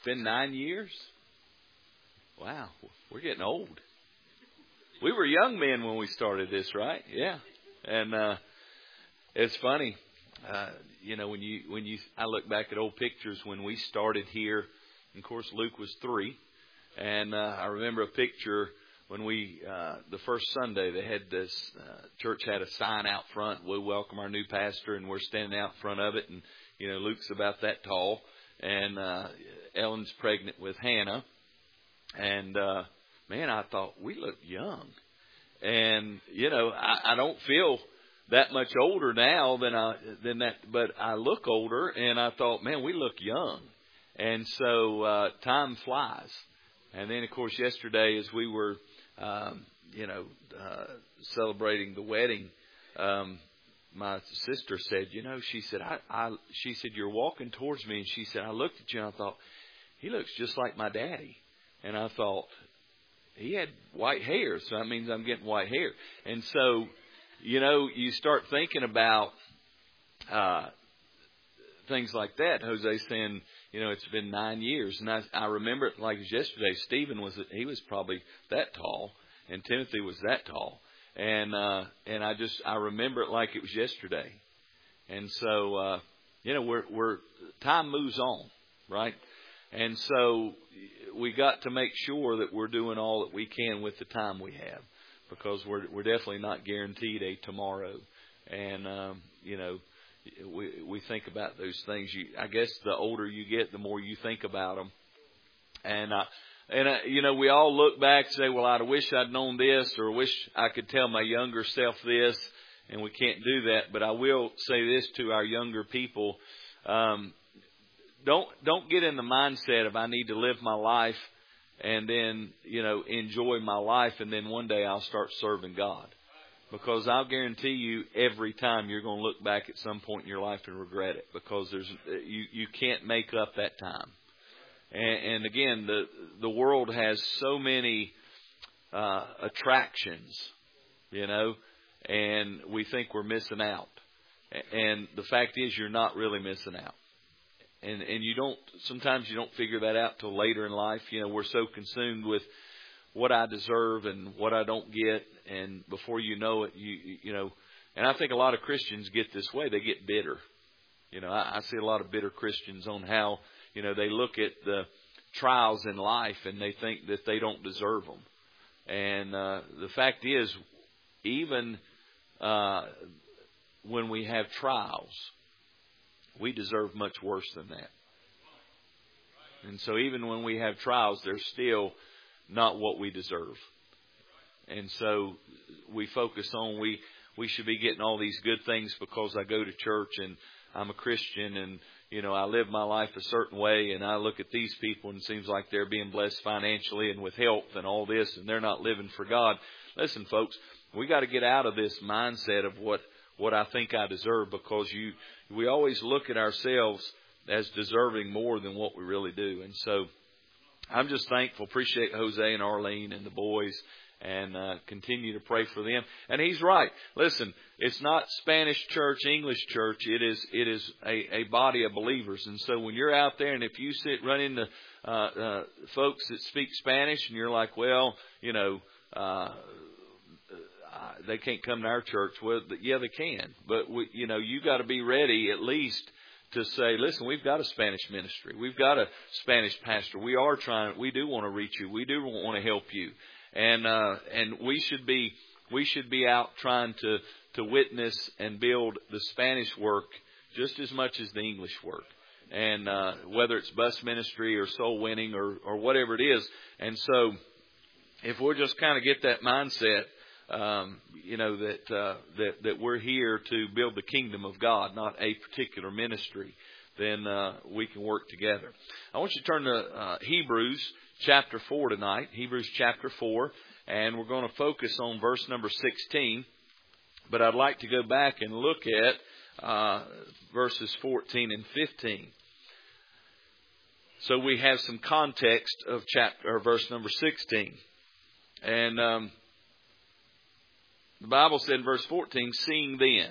been 9 years. Wow, we're getting old. We were young men when we started this, right? Yeah, and it's funny. I look back at old pictures when we started here. And of course, Luke was 3, and I remember a picture when we the first Sunday they had this church had a sign out front. We welcome our new pastor, and we're standing out in front of it, and Luke's about that tall, and Ellen's pregnant with Hannah, and man, I thought we look young, and I don't feel that much older now than that, but I look older, and I thought, man, we look young, and so time flies. And then, of course, yesterday as we were, celebrating the wedding, my sister said, she said, you're walking towards me, and she said, I looked at you and I thought, he looks just like my daddy, and I thought he had white hair, so that means I'm getting white hair, and so. You start thinking about things like that. Jose saying, it's been 9 years. And I remember it like it was yesterday. Stephen he was probably that tall, and Timothy was that tall. And I remember it like it was yesterday. And so, time moves on, right? And so we got to make sure that we're doing all that we can with the time we have. Because we're definitely not guaranteed a tomorrow, and we think about those things. I guess the older you get, the more you think about them, and we all look back and say, "Well, I wish I'd known this, or wish I could tell my younger self this," and we can't do that. But I will say this to our younger people: don't get in the mindset of I need to live my life. And then, enjoy my life, and then one day I'll start serving God. Because I'll guarantee you every time you're going to look back at some point in your life and regret it. Because you can't make up that time. And again, the world has so many attractions, and we think we're missing out. And the fact is you're not really missing out. And sometimes you don't figure that out till later in life. We're so consumed with what I deserve and what I don't get. And before you know it, and I think a lot of Christians get this way. They get bitter. I see a lot of bitter Christians on how, they look at the trials in life and they think that they don't deserve them. And the fact is, even when we have trials, we deserve much worse than that. And so even when we have trials, they're still not what we deserve. And so we focus on we should be getting all these good things because I go to church and I'm a Christian and, I live my life a certain way, and I look at these people and it seems like they're being blessed financially and with health and all this, and they're not living for God. Listen, folks, we got to get out of this mindset of what I think I deserve, because we always look at ourselves as deserving more than what we really do. And so I'm just thankful, appreciate Jose and Arlene and the boys, and continue to pray for them. And he's right. Listen, it's not Spanish church, English church. It is a body of believers. And so when you're out there and if you run into folks that speak Spanish and you're like, well, they can't come to our church. Well, yeah, they can. But, you got to be ready at least to say, listen, we've got a Spanish ministry. We've got a Spanish pastor. We do want to reach you. We do want to help you. And we should be out trying to witness and build the Spanish work just as much as the English work. And whether it's bus ministry or soul winning or whatever it is. And so if we'll just kind of get that mindset, that we're here to build the kingdom of God, not a particular ministry, then we can work together. I want you to turn to Hebrews chapter 4 tonight, Hebrews chapter 4, and we're going to focus on verse number 16. But I'd like to go back and look at verses 14 and 15. So we have some context of verse number 16. And the Bible said in verse 14, seeing then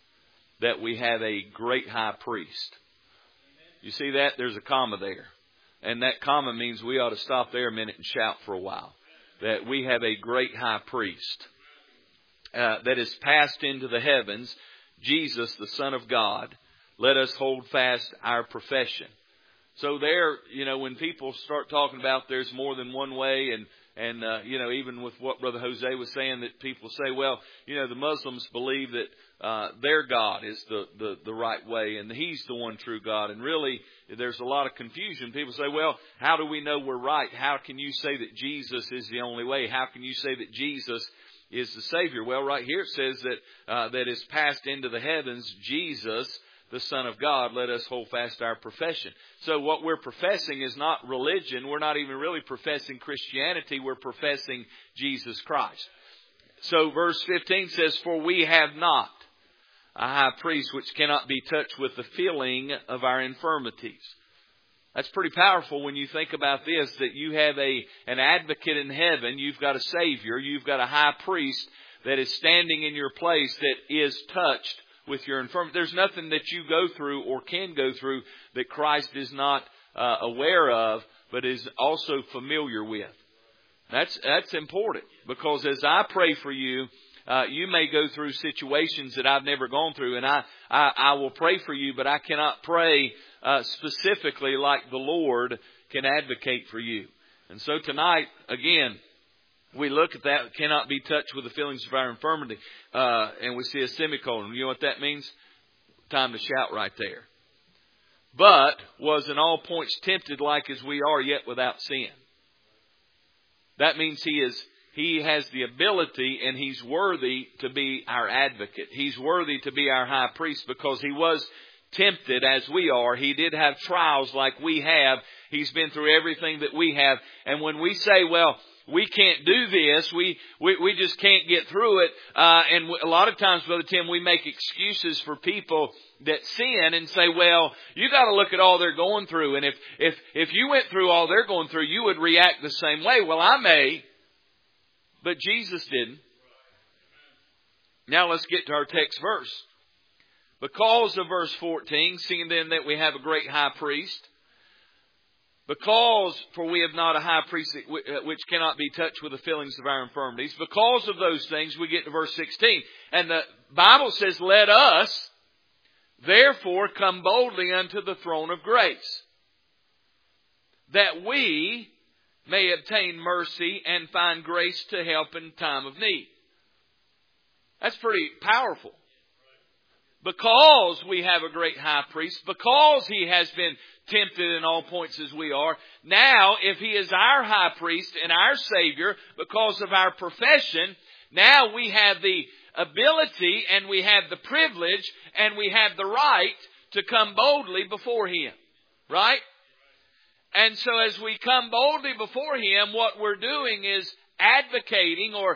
that we have a great high priest. You see that? There's a comma there. And that comma means we ought to stop there a minute and shout for a while. That we have a great high priest that is passed into the heavens, Jesus, the Son of God. Let us hold fast our profession. So there, when people start talking about there's more than one way, and even with what Brother Jose was saying, that people say, well, the Muslims believe that their God is the right way, and He's the one true God. And really, there's a lot of confusion. People say, well, how do we know we're right? How can you say that Jesus is the only way? How can you say that Jesus is the Savior? Well, right here it says that is passed into the heavens, Jesus, the Son of God, let us hold fast our profession. So what we're professing is not religion. We're not even really professing Christianity. We're professing Jesus Christ. So verse 15 says, for we have not a high priest which cannot be touched with the feeling of our infirmities. That's pretty powerful when you think about this, that you have an advocate in heaven. You've got a Savior. You've got a high priest that is standing in your place that is touched with your infirmity. There's nothing that you go through or can go through that Christ is not aware of, but is also familiar with. That's important, because as I pray for you, you may go through situations that I've never gone through, and I will pray for you, but I cannot pray specifically like the Lord can advocate for you. And so tonight, again, we look at that, cannot be touched with the feelings of our infirmity, and we see a semicolon. You know what that means? Time to shout right there. But was in all points tempted like as we are, yet without sin. That means He has the ability, and He's worthy to be our advocate. He's worthy to be our high priest, because He was tempted as we are. He did have trials like we have. He's been through everything that we have. And when we say, well, we can't do this, we just can't get through it. And a lot of times, Brother Tim, we make excuses for people that sin and say, well, you got to look at all they're going through. And if you went through all they're going through, you would react the same way. Well, I may, but Jesus didn't. Now let's get to our text verse. Because of verse 14, seeing then that we have a great high priest, for we have not a high priest which cannot be touched with the feelings of our infirmities. Because of those things, we get to verse 16. And the Bible says, let us therefore come boldly unto the throne of grace, that we may obtain mercy and find grace to help in time of need. That's pretty powerful. Because we have a great high priest, because He has been tempted in all points as we are, now if He is our high priest and our Savior, because of our profession, now we have the ability and we have the privilege and we have the right to come boldly before Him. Right? And so as we come boldly before Him, what we're doing is advocating, or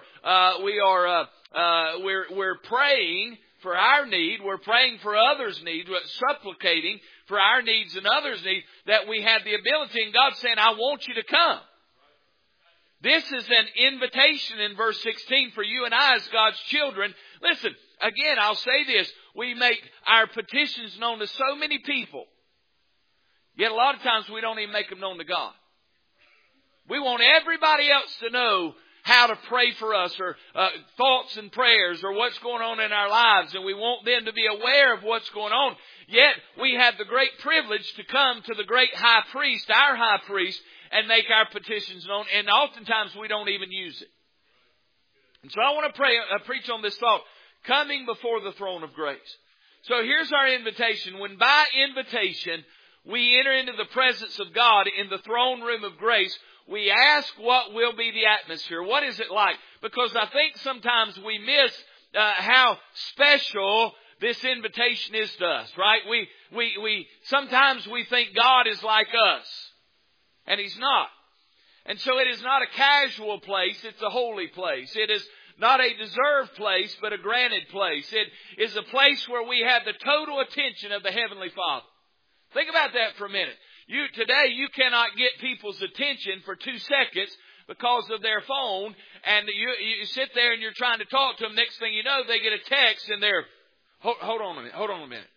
we're praying for our need. We're praying for others' need, supplicating for our needs and others' needs, that we have the ability. And God's saying, I want you to come. This is an invitation in verse 16 for you and I as God's children. Listen, again, I'll say this. We make our petitions known to so many people, yet a lot of times we don't even make them known to God. We want everybody else to know how to pray for us, or thoughts and prayers, or what's going on in our lives. And we want them to be aware of what's going on. Yet we have the great privilege to come to the great high priest, our high priest, and make our petitions known. And oftentimes we don't even use it. And so I want to preach on this thought, coming before the throne of grace. So here's our invitation. When by invitation we enter into the presence of God in the throne room of grace, we ask what will be the atmosphere. What is it like? Because I think sometimes we miss how special this invitation is to us, right? We sometimes we think God is like us, and He's not. And so it is not a casual place, it's a holy place. It is not a deserved place, but a granted place. It is a place where we have the total attention of the Heavenly Father. Think about that for a minute. Today you cannot get people's attention for 2 seconds because of their phone, and you sit there and you're trying to talk to them. Next thing you know, they get a text and they're, hold on a minute.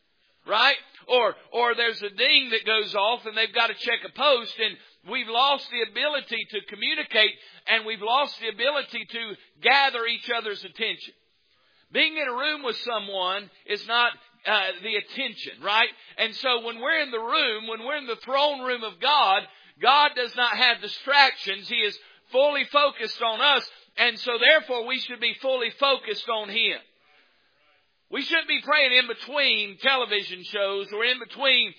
right? Or there's a ding that goes off and they've got to check a post, and we've lost the ability to communicate, and we've lost the ability to gather each other's attention. Being in a room with someone is not the attention, right? And so when we're in the room, when we're in the throne room of God, God does not have distractions. He is fully focused on us, and so therefore we should be fully focused on Him. We shouldn't be praying in between television shows or in between,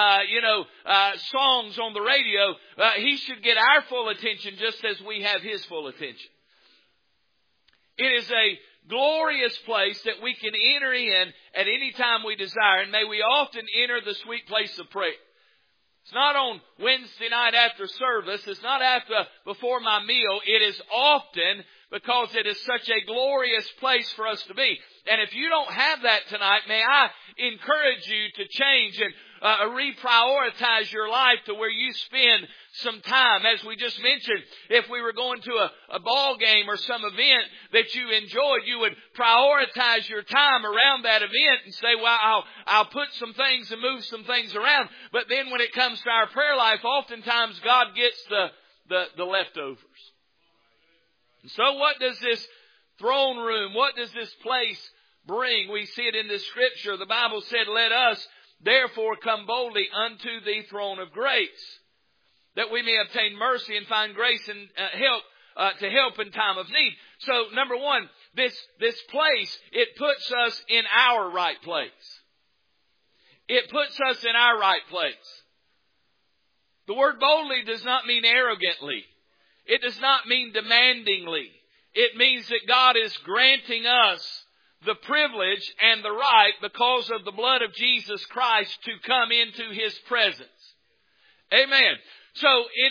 songs on the radio. He should get our full attention just as we have His full attention. It is a glorious place that we can enter in at any time we desire, and may we often enter the sweet place of prayer. It's not on Wednesday night after service. It's not before my meal. It is often, because it is such a glorious place for us to be. And if you don't have that tonight, may I encourage you to change and reprioritize your life to where you spend some time. As we just mentioned, if we were going to a ball game or some event that you enjoyed, you would prioritize your time around that event and say, well, I'll put some things and move some things around. But then when it comes to our prayer life, oftentimes God gets the leftovers. And so what does this throne room, what does this place bring? We see it in the Scripture. The Bible said, let us therefore come boldly unto the throne of grace, that we may obtain mercy and find grace and to help in time of need. So, number one, this place, it puts us in our right place. It puts us in our right place. The word boldly does not mean arrogantly. It does not mean demandingly. It means that God is granting us the privilege and the right, because of the blood of Jesus Christ, to come into His presence. Amen. So it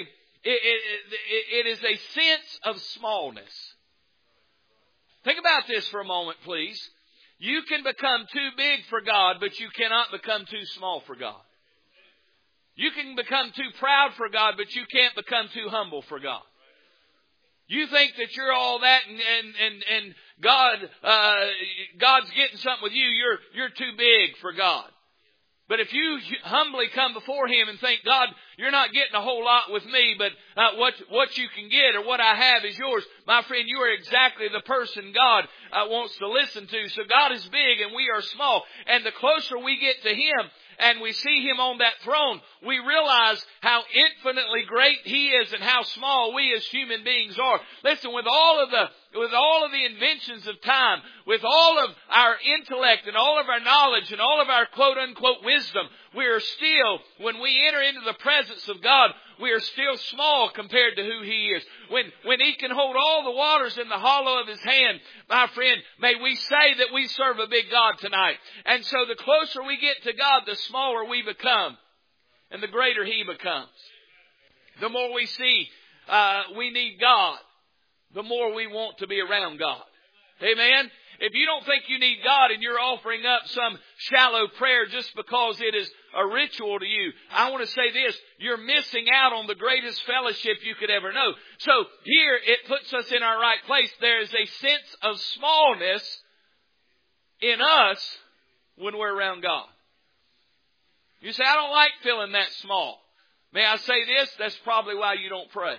is a sense of smallness. Think about this for a moment, please. You can become too big for God, but you cannot become too small for God. You can become too proud for God, but you can't become too humble for God. You think that you're all that and God's getting something with you. You're too big for God. But if you humbly come before Him and think, God, you're not getting a whole lot with me, but what you can get or what I have is yours, my friend, you are exactly the person God wants to listen to. So God is big and we are small. And the closer we get to Him and we see Him on that throne, we realize how infinitely great He is and how small we as human beings are. Listen, with all of the inventions of time, with all of our intellect and all of our knowledge and all of our quote unquote wisdom, we are still, when we enter into the presence of God, we are still small compared to who He is. When He can hold all the waters in the hollow of His hand, my friend, may we say that we serve a big God tonight. And so the closer we get to God, the smaller we become and the greater He becomes. The more we see we need God, the more we want to be around God. Amen? If you don't think you need God and you're offering up some shallow prayer just because it is a ritual to you, I want to say this, you're missing out on the greatest fellowship you could ever know. So here it puts us in our right place. There is a sense of smallness in us when we're around God. You say, I don't like feeling that small. May I say this? That's probably why you don't pray.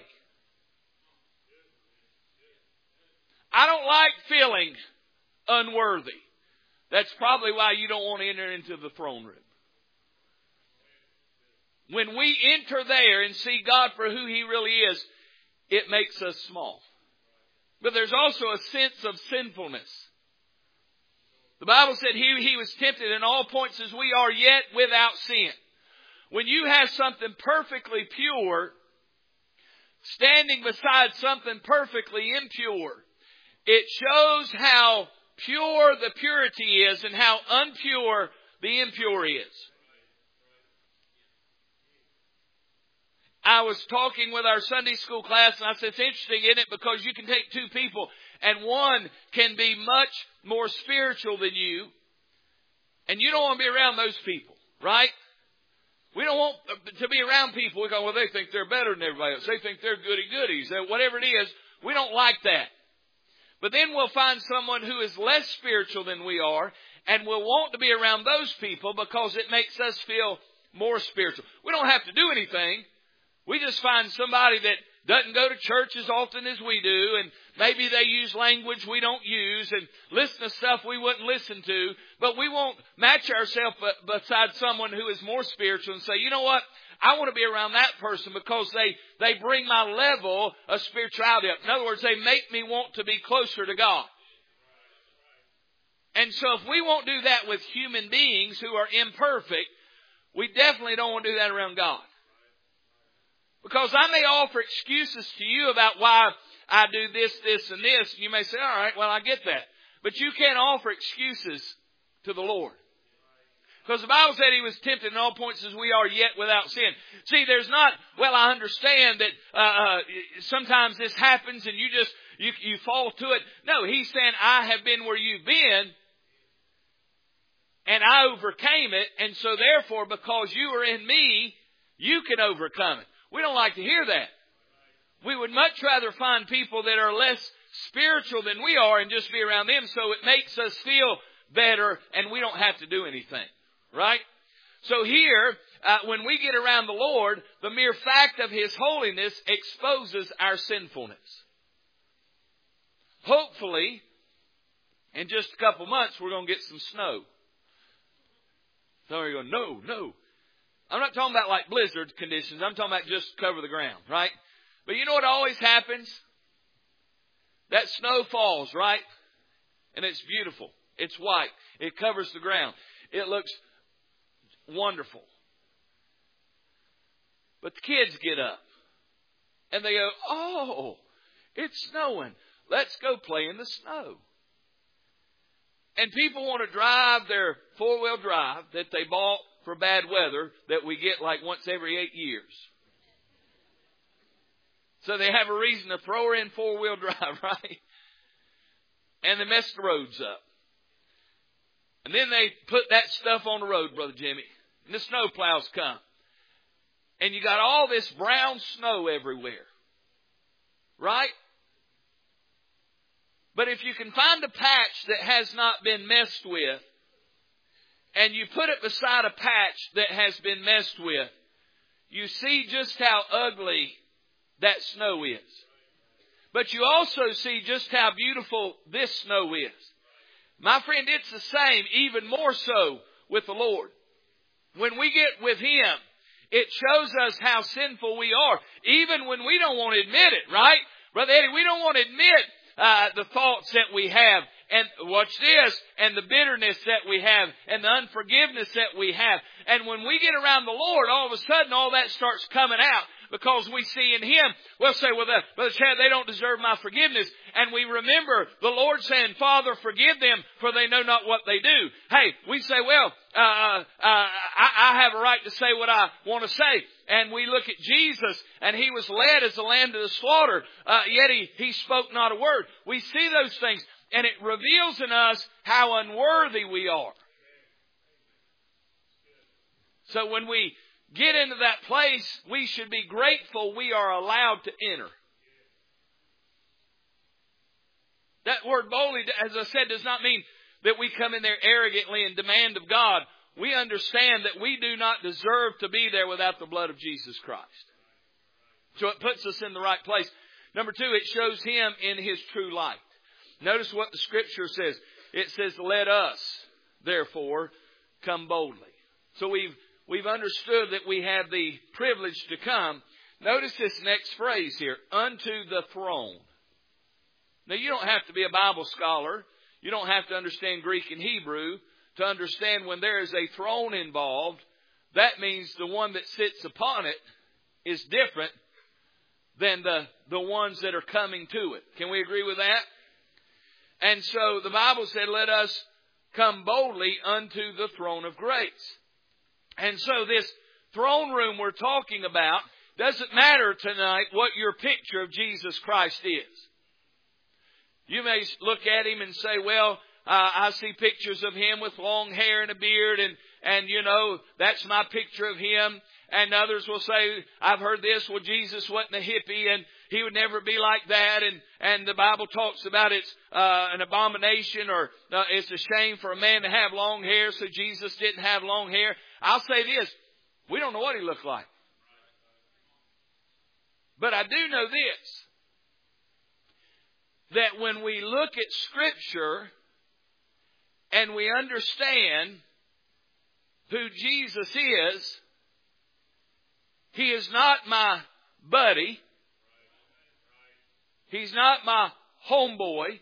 I don't like feeling unworthy. That's probably why you don't want to enter into the throne room. When we enter there and see God for who He really is, it makes us small. But there's also a sense of sinfulness. The Bible said He was tempted in all points as we are, yet without sin. When you have something perfectly pure standing beside something perfectly impure, it shows how pure the purity is and how unpure the impure is. I was talking with our Sunday school class and I said, it's interesting, isn't it? Because you can take two people and one can be much more spiritual than you. And you don't want to be around those people, right? We don't want to be around people. We go, well, they think they're better than everybody else. They think they're goody-goodies. Whatever it is, we don't like that. But then we'll find someone who is less spiritual than we are, And we'll want to be around those people because it makes us feel more spiritual. We don't have to do anything. We just find somebody that doesn't go to church as often as we do, and maybe they use language we don't use and listen to stuff we wouldn't listen to, but we won't match ourselves beside someone who is more spiritual and say, you know what, I want to be around that person because they bring my level of spirituality up. In other words, they make me want to be closer to God. And so if we won't do that with human beings who are imperfect, we definitely don't want to do that around God. Because I may offer excuses to you about why I do this, this, and this. You may say, all right, well, I get that. But you can't offer excuses to the Lord. Because the Bible said He was tempted in all points as we are, yet without sin. See, there's not, well, I understand that sometimes this happens and you fall to it. No, He's saying, I have been where you've been, and I overcame it. And so therefore, because you are in me, you can overcome it. We don't like to hear that. We would much rather find people that are less spiritual than we are and just be around them so it makes us feel better and we don't have to do anything. Right? So here, when we get around the Lord, the mere fact of His holiness exposes our sinfulness. Hopefully, in just a couple months, we're going to get some snow. Some of you are going, no. I'm not talking about like blizzard conditions. I'm talking about just cover the ground, right? But you know what always happens? That snow falls, right? And it's beautiful. It's white. It covers the ground. It looks wonderful. But the kids get up and they go, oh, it's snowing. Let's go play in the snow. And people want to drive their four-wheel drive that they bought for bad weather that we get like once every 8 years. So they have a reason to throw her in four-wheel drive, right? And they mess the roads up. And then they put that stuff on the road, Brother Jimmy. And the snow plows come. And you got all this brown snow everywhere. Right? But if you can find a patch that has not been messed with, and you put it beside a patch that has been messed with, you see just how ugly that snow is. But you also see just how beautiful this snow is. My friend, it's the same, even more so with the Lord. When we get with Him, it shows us how sinful we are, even when we don't want to admit it, right? Brother Eddie, we don't want to admit the thoughts that we have. And watch this, and the bitterness that we have, and the unforgiveness that we have. And when we get around the Lord, all of a sudden all that starts coming out because we see in Him, we'll say, well, Brother Chad, they don't deserve my forgiveness. And we remember the Lord saying, Father, forgive them, for they know not what they do. Hey, we say, well, I have a right to say what I want to say. And we look at Jesus, and He was led as a lamb to the slaughter, yet he spoke not a word. We see those things. And it reveals in us how unworthy we are. So when we get into that place, we should be grateful we are allowed to enter. That word boldly, as I said, does not mean that we come in there arrogantly and demand of God. We understand that we do not deserve to be there without the blood of Jesus Christ. So it puts us in the right place. Number two, it shows Him in His true light. Notice what the Scripture says. It says, let us, therefore, come boldly. So we've understood that we have the privilege to come. Notice this next phrase here, unto the throne. Now, you don't have to be a Bible scholar. You don't have to understand Greek and Hebrew to understand when there is a throne involved. That means the one that sits upon it is different than the ones that are coming to it. Can we agree with that? And so the Bible said, let us come boldly unto the throne of grace. And so this throne room we're talking about, doesn't matter tonight what your picture of Jesus Christ is. You may look at Him and say, well, I see pictures of Him with long hair and a beard and you know, that's my picture of Him. And others will say, I've heard this, well, Jesus wasn't a hippie and He would never be like that. And the Bible talks about it's an abomination, or it's a shame for a man to have long hair, so Jesus didn't have long hair. I'll say this. We don't know what He looked like. But I do know this. That when we look at Scripture and we understand who Jesus is, He is not my buddy. He's not my homeboy.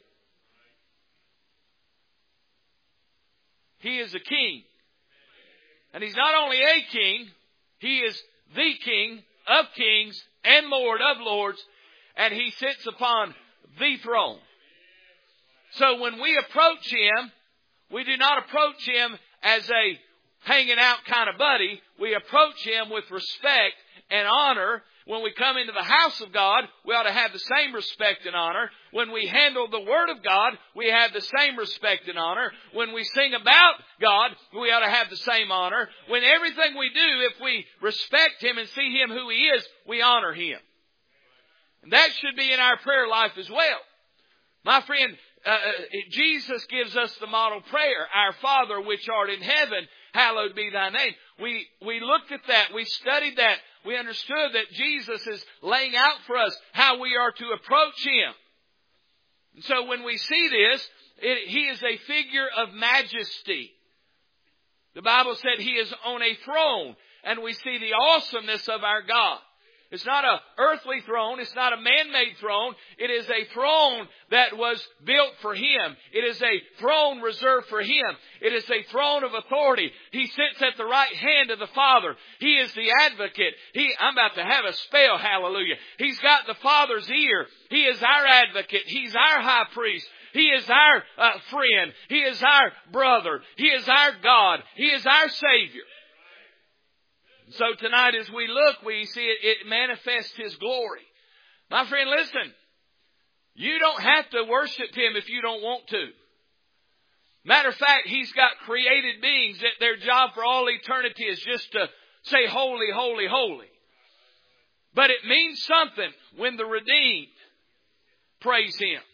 He is a king. And He's not only a king, He is the King of kings and Lord of lords, and He sits upon the throne. So when we approach Him, we do not approach Him as a hanging out kind of buddy. We approach Him with respect and honor. When we come into the house of God, we ought to have the same respect and honor. When we handle the Word of God, we have the same respect and honor. When we sing about God, we ought to have the same honor. When everything we do, if we respect Him and see Him who He is, we honor Him. And that should be in our prayer life as well. My friend, Jesus gives us the model prayer. Our Father which art in heaven, hallowed be thy name. We looked at that. We studied that. We understood that Jesus is laying out for us how we are to approach Him. And so when we see this, He is a figure of majesty. The Bible said He is on a throne, and we see the awesomeness of our God. It's not an earthly throne. It's not a man-made throne. It is a throne that was built for Him. It is a throne reserved for Him. It is a throne of authority. He sits at the right hand of the Father. He is the advocate. I'm about to have a spell, hallelujah. He's got the Father's ear. He is our advocate. He's our high priest. He is our friend. He is our brother. He is our God. He is our Savior. So tonight as we look, we see it manifests His glory. My friend, listen. You don't have to worship Him if you don't want to. Matter of fact, He's got created beings that their job for all eternity is just to say holy, holy, holy. But it means something when the redeemed praise Him.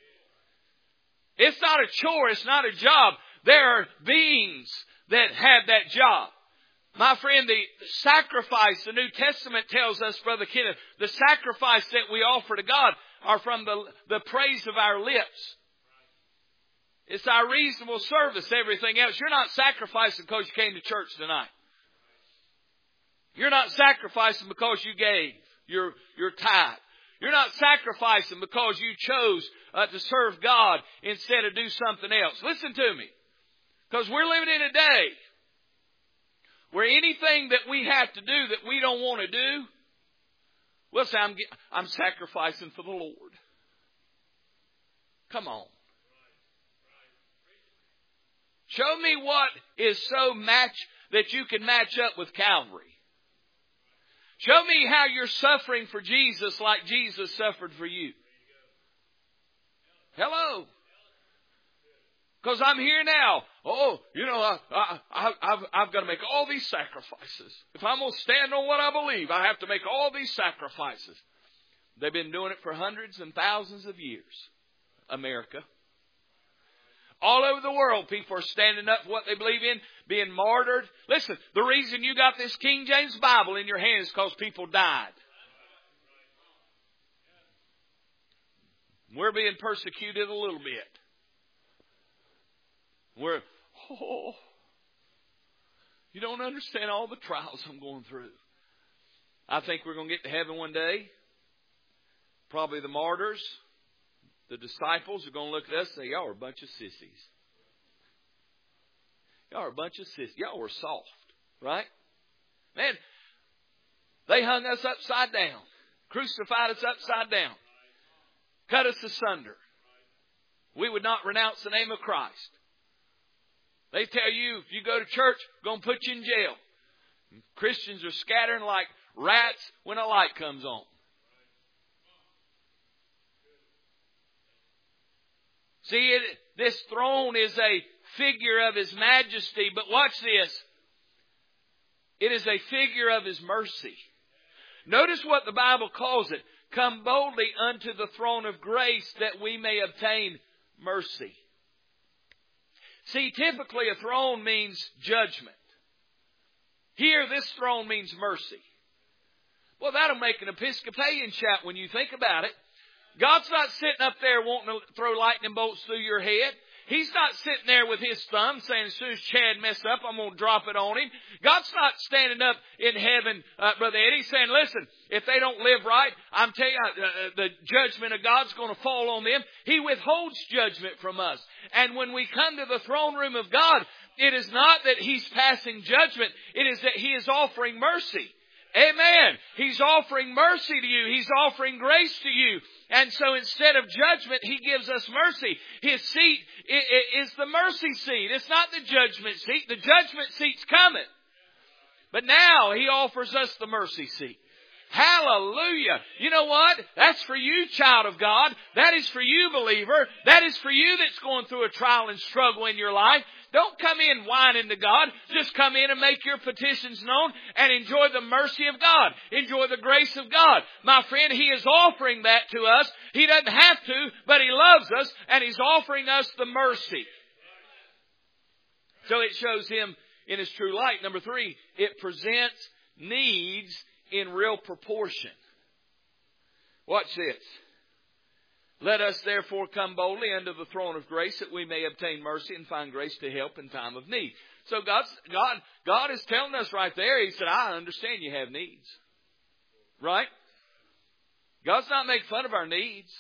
It's not a chore. It's not a job. There are beings that have that job. My friend, the sacrifice, the New Testament tells us, Brother Kenneth, the sacrifice that we offer to God are from the praise of our lips. It's our reasonable service, everything else. You're not sacrificing because you came to church tonight. You're not sacrificing because you gave your tithe. You're not sacrificing because you chose to serve God instead of do something else. Listen to me. Because we're living in a day where anything that we have to do that we don't want to do, we'll say, I'm sacrificing for the Lord. Come on. Show me what is so that you can match up with Calvary. Show me how you're suffering for Jesus like Jesus suffered for you. Hello. Because I'm here now. I've got to make all these sacrifices. If I'm going to stand on what I believe, I have to make all these sacrifices. They've been doing it for hundreds and thousands of years. America. All over the world, people are standing up for what they believe in, being martyred. Listen, the reason you got this King James Bible in your hand is because people died. We're being persecuted a little bit. You don't understand all the trials I'm going through. I think we're going to get to heaven one day. Probably the martyrs, the disciples are going to look at us and say, y'all are a bunch of sissies. Y'all are a bunch of sissies. Y'all were soft, right? Man, they hung us upside down. Crucified us upside down. Cut us asunder. We would not renounce the name of Christ. They tell you, if you go to church, we're going to put you in jail. Christians are scattering like rats when a light comes on. See, this throne is a figure of His majesty. But watch this. It is a figure of His mercy. Notice what the Bible calls it. Come boldly unto the throne of grace that we may obtain mercy. See, typically a throne means judgment. Here, this throne means mercy. Well, that'll make an Episcopalian shout when you think about it. God's not sitting up there wanting to throw lightning bolts through your head. He's not sitting there with his thumb saying, as soon as Chad messes up, I'm going to drop it on him. God's not standing up in heaven, Brother Eddie, saying, listen, if they don't live right, I'm telling you, the judgment of God's going to fall on them. He withholds judgment from us. And when we come to the throne room of God, it is not that He's passing judgment. It is that He is offering mercy. Amen. He's offering mercy to you. He's offering grace to you. And so instead of judgment, He gives us mercy. His seat is the mercy seat. It's not the judgment seat. The judgment seat's coming. But now He offers us the mercy seat. Hallelujah. You know what? That's for you, child of God. That is for you, believer. That is for you that's going through a trial and struggle in your life. Don't come in whining to God. Just come in and make your petitions known and enjoy the mercy of God. Enjoy the grace of God. My friend, He is offering that to us. He doesn't have to, but He loves us and He's offering us the mercy. So it shows Him in His true light. Number 3, it presents needs in real proportion. Watch this. Let us therefore come boldly unto the throne of grace that we may obtain mercy and find grace to help in time of need. So God is telling us right there, He said, I understand you have needs. Right? God's not making fun of our needs.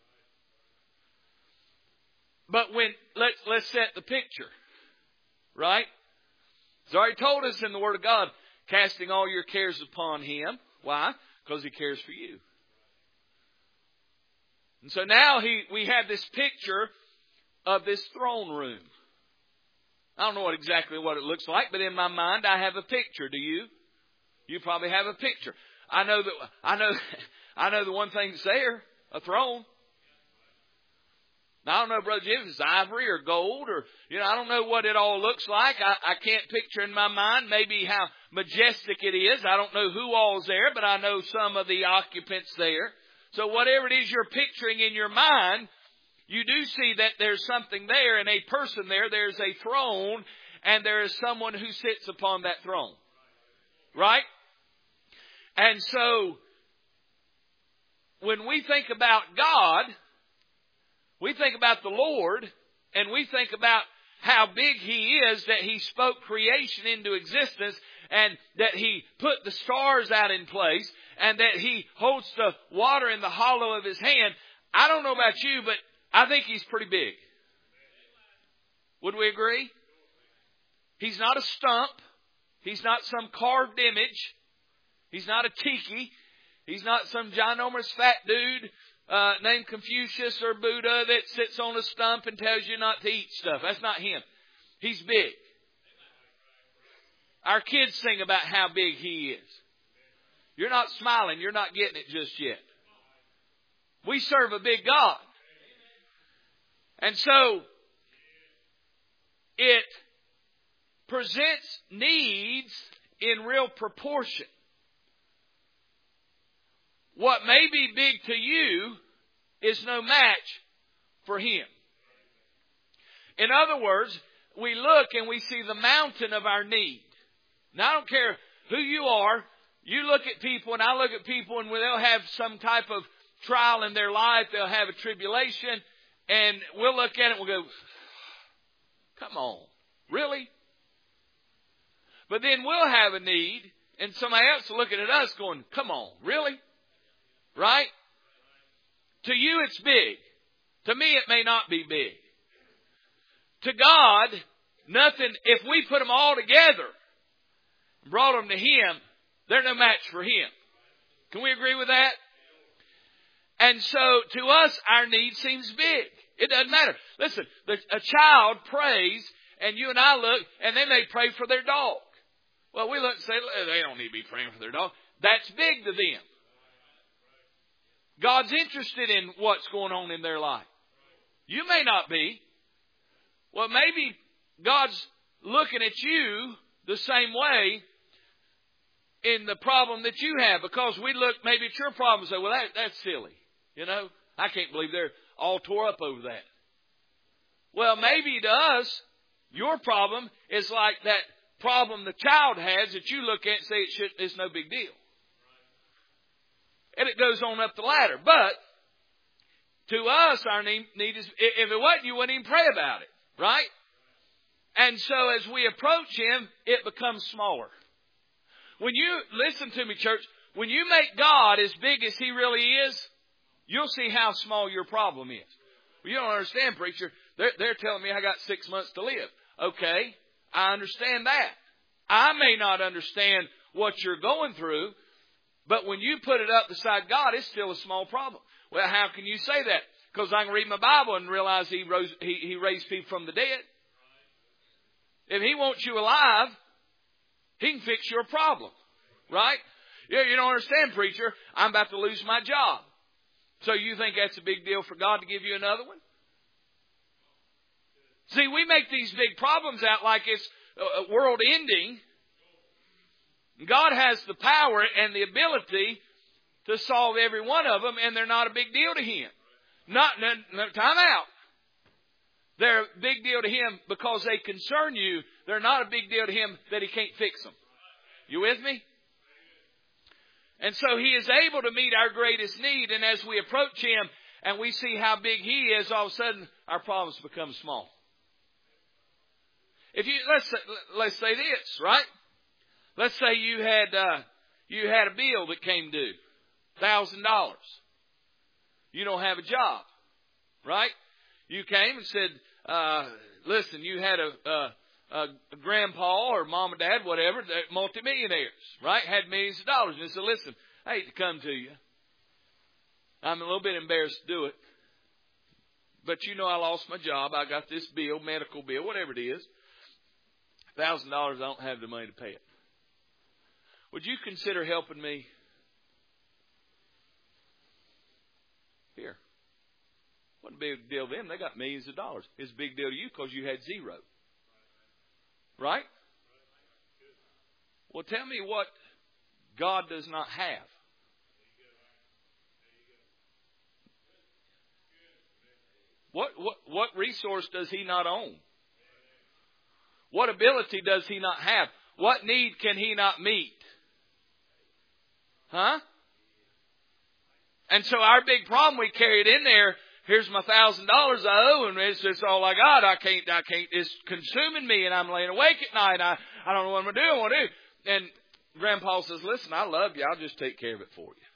But let's set the picture. Right? He's already told us in the Word of God, casting all your cares upon Him. Why? Because He cares for you. And so now we have this picture of this throne room. I don't know exactly what it looks like, but in my mind I have a picture. Do you? You probably have a picture. I know the one thing that's there, a throne. Now, I don't know, Brother Jim, if it's ivory or gold or, I don't know what it all looks like. I can't picture in my mind maybe how majestic it is. I don't know who all's there, but I know some of the occupants there. So whatever it is you're picturing in your mind, you do see that there's something there and a person there. There's a throne and there is someone who sits upon that throne. Right? And so when we think about God, we think about the Lord and we think about how big He is, that He spoke creation into existence and that He put the stars out in place and that He holds the water in the hollow of His hand. I don't know about you, but I think He's pretty big. Would we agree? He's not a stump. He's not some carved image. He's not a tiki. He's not some ginormous fat dude named Confucius or Buddha that sits on a stump and tells you not to eat stuff. That's not Him. He's big. Our kids sing about how big He is. You're not smiling. You're not getting it just yet. We serve a big God. And so it presents needs in real proportion. What may be big to you is no match for Him. In other words, we look and we see the mountain of our need. Now, I don't care who you are. You look at people and I look at people and they'll have some type of trial in their life. They'll have a tribulation and we'll look at it and we'll go, come on, really? But then we'll have a need and somebody else will look at us going, come on, really? Right? To you it's big. To me it may not be big. To God, nothing, if we put them all together and brought them to Him, they're no match for Him. Can we agree with that? And so to us, our need seems big. It doesn't matter. Listen, a child prays and you and I look and they may pray for their dog. Well, we look and say, they don't need to be praying for their dog. That's big to them. God's interested in what's going on in their life. You may not be. Well, maybe God's looking at you the same way in the problem that you have, because we look maybe at your problem and say, well, that's silly. You know, I can't believe they're all tore up over that. Well, maybe to us, your problem is like that problem the child has that you look at and say it's no big deal. And it goes on up the ladder. But to us, our need is, if it wasn't, you wouldn't even pray about it. Right? And so as we approach Him, it becomes smaller. When you, listen to me, church, when you make God as big as He really is, you'll see how small your problem is. Well, you don't understand, preacher. They're telling me I got 6 months to live. Okay, I understand that. I may not understand what you're going through, but when you put it up beside God, it's still a small problem. Well, how can you say that? Because I can read my Bible and realize He raised people from the dead. If He wants you alive, He can fix your problem. Right? Yeah, you don't understand, preacher. I'm about to lose my job. So you think that's a big deal for God to give you another one? See, we make these big problems out like it's world ending. God has the power and the ability to solve every one of them, and they're not a big deal to Him. Time out. They're a big deal to Him because they concern you. They're not a big deal to Him that He can't fix them. You with me? And so He is able to meet our greatest need, and as we approach Him and we see how big He is, all of a sudden our problems become small. If you let's say this, right? Let's say you had a bill that came due, $1,000. You don't have a job, right? You came and said, listen, you had a grandpa or mom and dad, whatever, multimillionaires, right? Had millions of dollars. And they said, listen, I hate to come to you. I'm a little bit embarrassed to do it. But you know I lost my job. I got this bill, medical bill, whatever it is. $1,000, I don't have the money to pay it. Would you consider helping me? Here. Wasn't a big deal to them. They got millions of dollars. It's a big deal to you because you had zero. Right? Well, tell me what God does not have. What resource does He not own? What ability does He not have? What need can He not meet? Huh? And so our big problem, we carry it in there. Here's my $1,000 I owe, and it's all I got. I can't. It's consuming me, and I'm laying awake at night. I don't know what I'm going to do. What to do? And Grandpa says, listen, I love you. I'll just take care of it for you.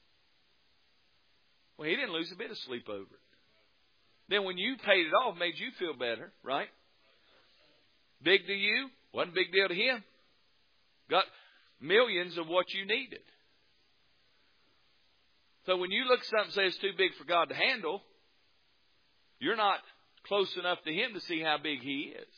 Well, he didn't lose a bit of sleep over it. Then when you paid it off, it made you feel better, right? Big to you, wasn't a big deal to him. Got millions of what you needed. So when you look at something and say it's too big for God to handle, you're not close enough to Him to see how big He is.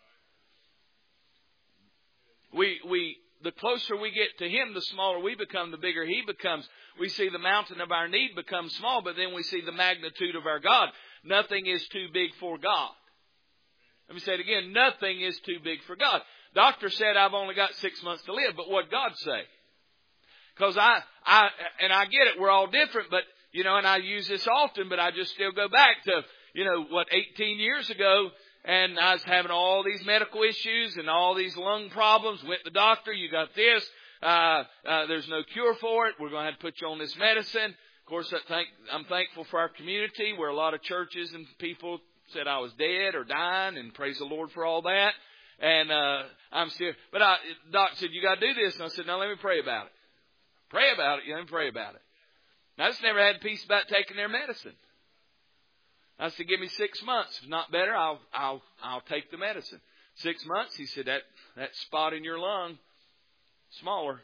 The closer we get to Him, the smaller we become, the bigger He becomes. We see the mountain of our need become small, but then we see the magnitude of our God. Nothing is too big for God. Let me say it again. Nothing is too big for God. Doctor said I've only got 6 months to live, but what'd God say? Because I get it, we're all different, but, and I use this often, but I just still go back to, 18 years ago, and I was having all these medical issues and all these lung problems. Went to the doctor, you got this, there's no cure for it, we're going to have to put you on this medicine. Of course, I'm thankful for our community where a lot of churches and people said I was dead or dying, and praise the Lord for all that. And I'm still, but the doctor said, you got to do this. And I said, no, let me pray about it. Pray about it. Let me pray about it. And I just never had peace about taking their medicine. I said, give me 6 months. If not better, I'll take the medicine. 6 months, he said, that spot in your lung, smaller.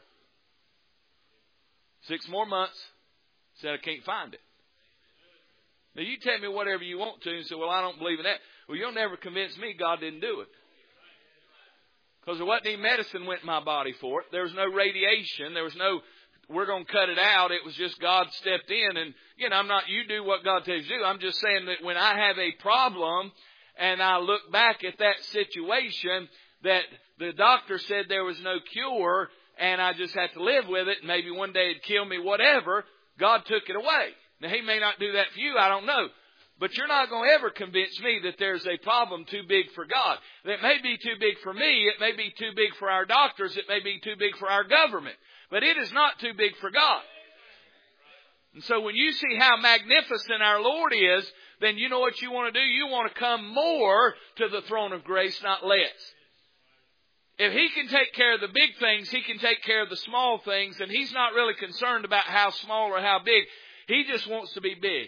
6 more months, he said, I can't find it. Now, you tell me whatever you want to and say, well, I don't believe in that. Well, you'll never convince me God didn't do it. Because there wasn't any medicine went in my body for it. There was no radiation. There was no, we're going to cut it out. It was just God stepped in. And, you do what God tells you to do. I'm just saying that when I have a problem and I look back at that situation that the doctor said there was no cure, and I just have to live with it, and maybe one day it'd kill me, whatever. God took it away. Now, He may not do that for you, I don't know. But you're not going to ever convince me that there's a problem too big for God. It may be too big for me. It may be too big for our doctors. It may be too big for our government. But it is not too big for God. And so when you see how magnificent our Lord is, then you know what you want to do? You want to come more to the throne of grace, not less. If He can take care of the big things, He can take care of the small things. And He's not really concerned about how small or how big. He just wants to be big.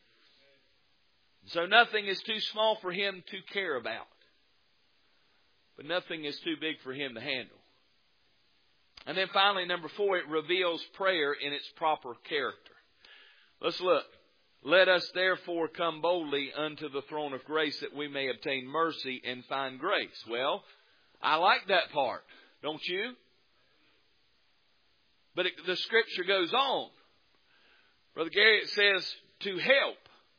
So nothing is too small for Him to care about. But nothing is too big for Him to handle. And then finally, number 4, it reveals prayer in its proper character. Let's look. Let us therefore come boldly unto the throne of grace that we may obtain mercy and find grace. Well, I like that part. Don't you? But the Scripture goes on. Brother Gary, it says to help.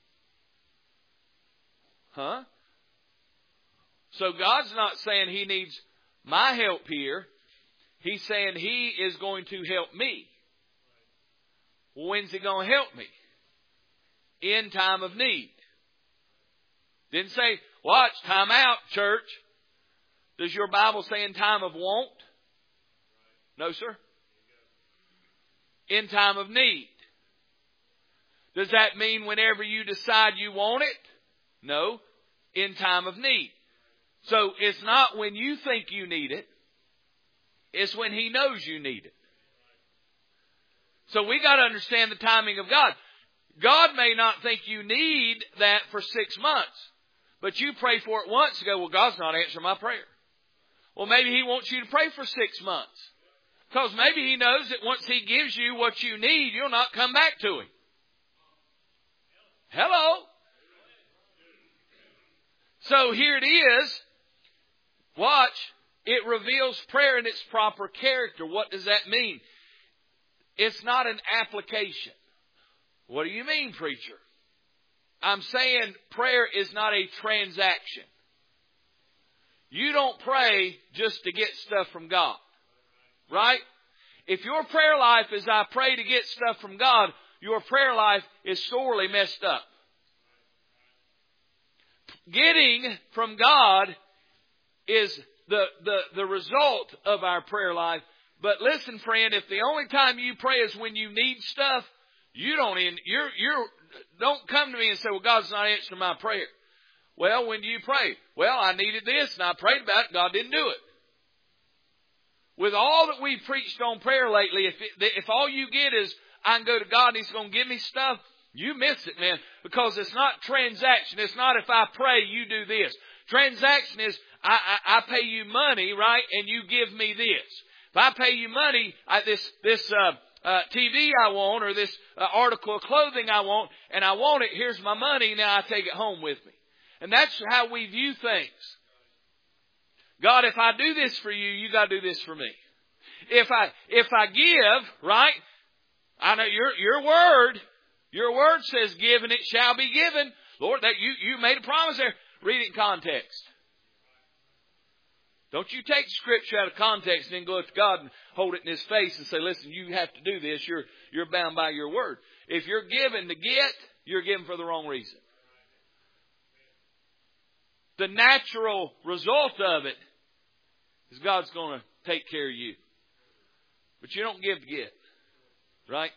Huh? So God's not saying He needs my help here. He's saying He is going to help me. Well, when's He going to help me? In time of need. Didn't say, watch, time out, church. Does your Bible say in time of want? No, sir. In time of need. Does that mean whenever you decide you want it? No. In time of need. So it's not when you think you need it. It's when He knows you need it. So we got to understand the timing of God. God may not think you need that for 6 months. But you pray for it once and go, well, God's not answering my prayer. Well, maybe He wants you to pray for 6 months. Because maybe He knows that once He gives you what you need, you'll not come back to Him. Hello? So here it is. Watch. It reveals prayer in its proper character. What does that mean? It's not an application. What do you mean, preacher? I'm saying prayer is not a transaction. You don't pray just to get stuff from God. Right? If your prayer life is I pray to get stuff from God, your prayer life is sorely messed up. Getting from God is the result of our prayer life. But listen, friend, if the only time you pray is when you need stuff, you don't come to me and say, well, God's not answering my prayer. Well, when do you pray? Well, I needed this and I prayed about it. God didn't do it. With all that we've preached on prayer lately, if all you get is I can go to God and He's going to give me stuff, you miss it, man. Because it's not transaction. It's not if I pray, you do this. Transaction is I pay you money, right? And you give me this. If I pay you money, this TV I want, or this article of clothing I want, and I want it, here's my money, now I take it home with me. And that's how we view things. God, if I do this for you, you got to do this for me. If I give, right? I know your word says give and it shall be given. Lord, that you made a promise there. Read it in context. Don't you take Scripture out of context and then go up to God and hold it in His face and say, listen, you have to do this. You're bound by your word. If you're given to get, you're given for the wrong reason. The natural result of it is God's going to take care of you. But you don't give to get. Right?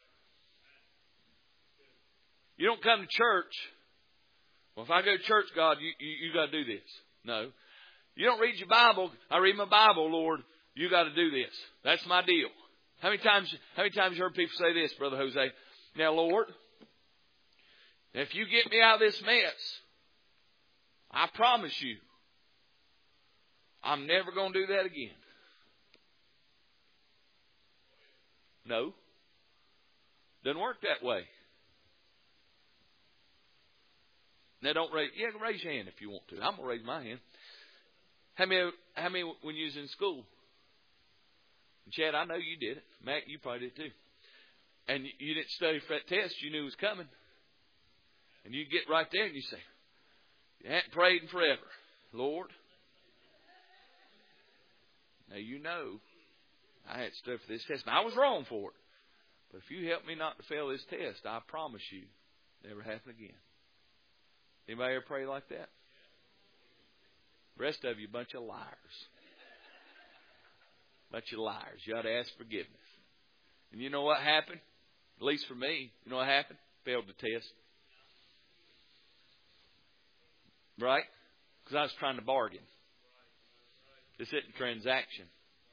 You don't come to church. Well, if I go to church, God, you got to do this. No. You don't read your Bible. I read my Bible, Lord. You got to do this. That's my deal. How many times you heard people say this, Brother Jose? Now, Lord, if you get me out of this mess, I promise you, I'm never going to do that again. No. Doesn't work that way. Now, don't raise your hand if you want to. I'm going to raise my hand. How many when you was in school? And Chad, I know you did it. Mac, you probably did too. And you didn't study for that test you knew was coming. And you get right there and you say, you hadn't prayed in forever. Lord, now you know I had studied for this test, and I was wrong for it. But if you help me not to fail this test, I promise you, never happen again. Anybody ever pray like that? The rest of you, a bunch of liars. Bunch of liars. You ought to ask forgiveness. And you know what happened? At least for me, you know what happened? Failed the test. Right? Because I was trying to bargain. This isn't a transaction.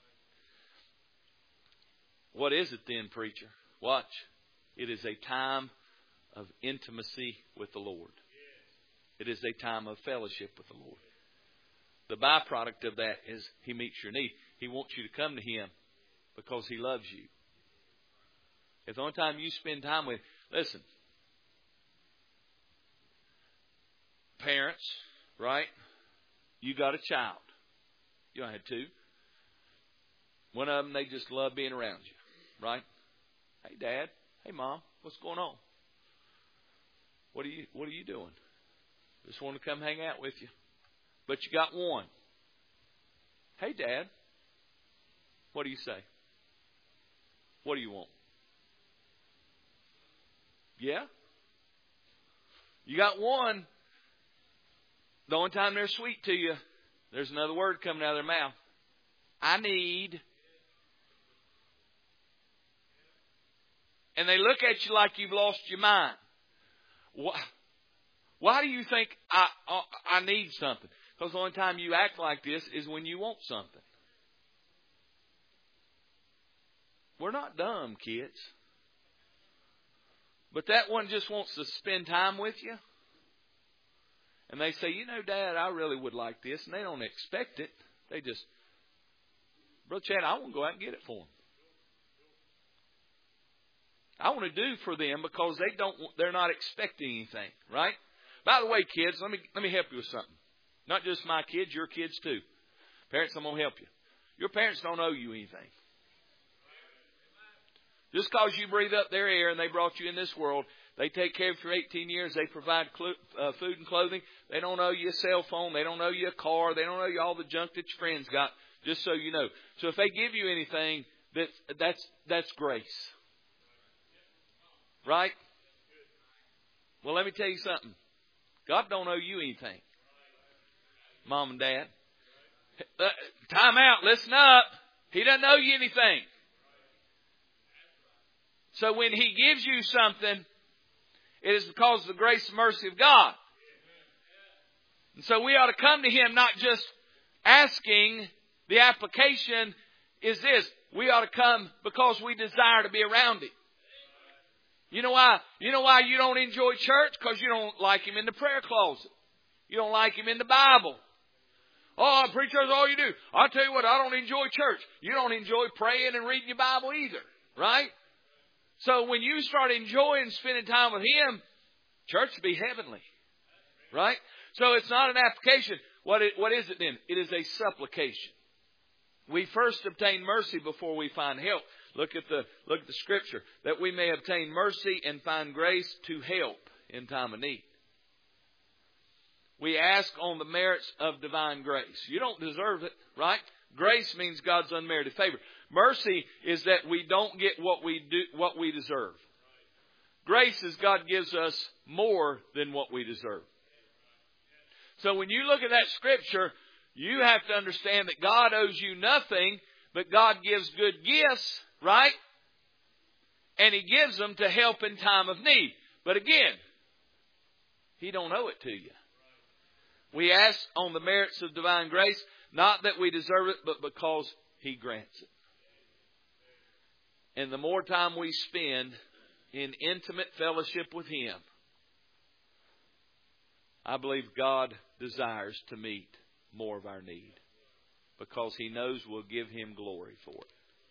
What is it then, preacher? Watch. It is a time of intimacy with the Lord. It is a time of fellowship with the Lord. The byproduct of that is He meets your need. He wants you to come to Him because He loves you. If the only time you spend time with, listen, parents, right? You got a child. You don't have two. One of them, they just love being around you, right? Hey, Dad. Hey, Mom. What's going on? What are you doing? Just want to come hang out with you. But you got one. Hey, Dad. What do you say? What do you want? Yeah? You got one. The only time they're sweet to you, there's another word coming out of their mouth. I need. And they look at you like you've lost your mind. Why do you think I need something? Because the only time you act like this is when you want something. We're not dumb, kids. But that one just wants to spend time with you. And they say, you know, Dad, I really would like this. And they don't expect it. They just, Brother Chad, I want to go out and get it for them. I want to do for them because they're not expecting anything, right? By the way, kids, let me help you with something. Not just my kids, your kids too. Parents, I'm going to help you. Your parents don't owe you anything. Just because you breathe up their air and they brought you in this world, they take care of you for 18 years. They provide food and clothing. They don't owe you a cell phone. They don't owe you a car. They don't owe you all the junk that your friends got, just so you know. So if they give you anything, that's grace. Right? Well, let me tell you something. God don't owe you anything. Mom and Dad. Time out. Listen up. He doesn't owe you anything. So when He gives you something, it is because of the grace and mercy of God. And so we ought to come to Him not just asking. The application is this. We ought to come because we desire to be around Him. You know why? You know why you don't enjoy church? Because you don't like Him in the prayer closet. You don't like Him in the Bible. Oh, preacher, that's all you do. I'll tell you what, I don't enjoy church. You don't enjoy praying and reading your Bible either. Right? So when you start enjoying spending time with Him, church will be heavenly. Right? So it's not an application. What is it then? It is a supplication. We first obtain mercy before we find help. Look at the scripture. That we may obtain mercy and find grace to help in time of need. We ask on the merits of divine grace. You don't deserve it, right? Grace means God's unmerited favor. Mercy is that we don't get what we deserve. Grace is God gives us more than what we deserve. So when you look at that scripture, you have to understand that God owes you nothing, but God gives good gifts, right? And He gives them to help in time of need. But again, He don't owe it to you. We ask on the merits of divine grace, not that we deserve it, but because He grants it. And the more time we spend in intimate fellowship with Him, I believe God desires to meet more of our need. Because He knows we'll give Him glory for it.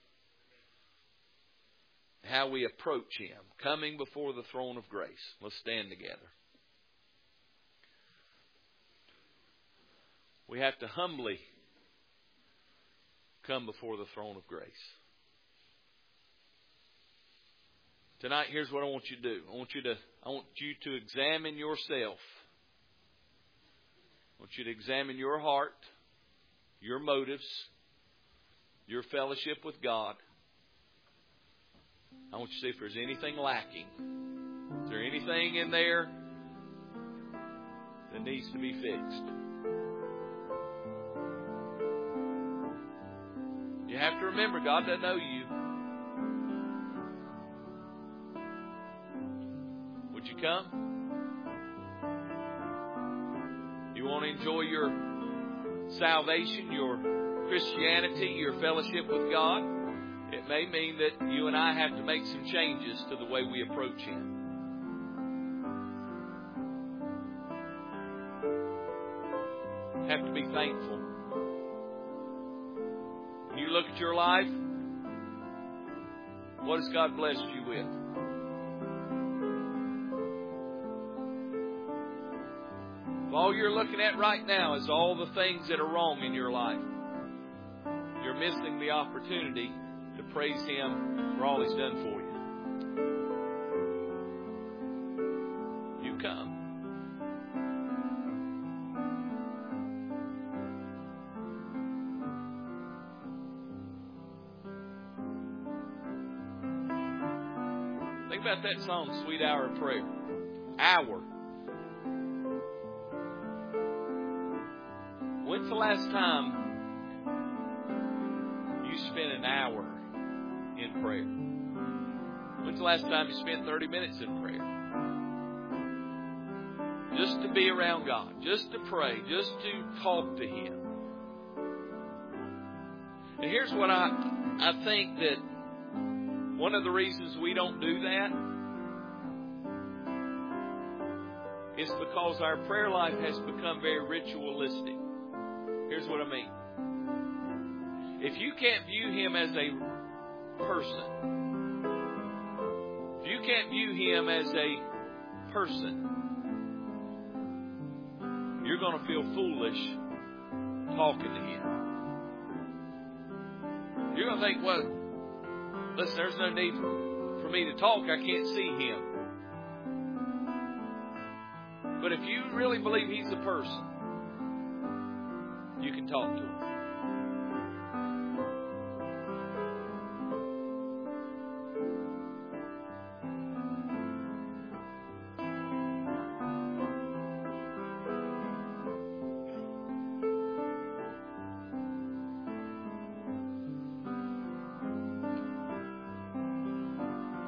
How we approach Him. Coming before the throne of grace. Let's stand together. We have to humbly come before the throne of grace. Tonight, here's what I want you to do. I want you to examine yourself. I want you to examine your heart, your motives, your fellowship with God. I want you to see if there's anything lacking. Is there anything in there that needs to be fixed? You have to remember, God doesn't know you. Would you come? You want to enjoy your salvation, your Christianity, your fellowship with God? It may mean that you and I have to make some changes to the way we approach Him. Have to be thankful. When you look at your life, what has God blessed you with? If all you're looking at right now is all the things that are wrong in your life, you're missing the opportunity to praise Him for all He's done for you. You come. Think about that song, Sweet Hour of Prayer. Hour. When's the last time you spent an hour in prayer? When's the last time you spent 30 minutes in prayer? Just to be around God, just to pray, just to talk to Him. And here's what I think that one of the reasons we don't do that is because our prayer life has become very ritualistic. Here's what I mean. If you can't view Him as a person, if you can't view Him as a person, you're going to feel foolish talking to Him. You're going to think, well, listen, there's no need for me to talk. I can't see Him. But if you really believe He's a person, you can talk to Him.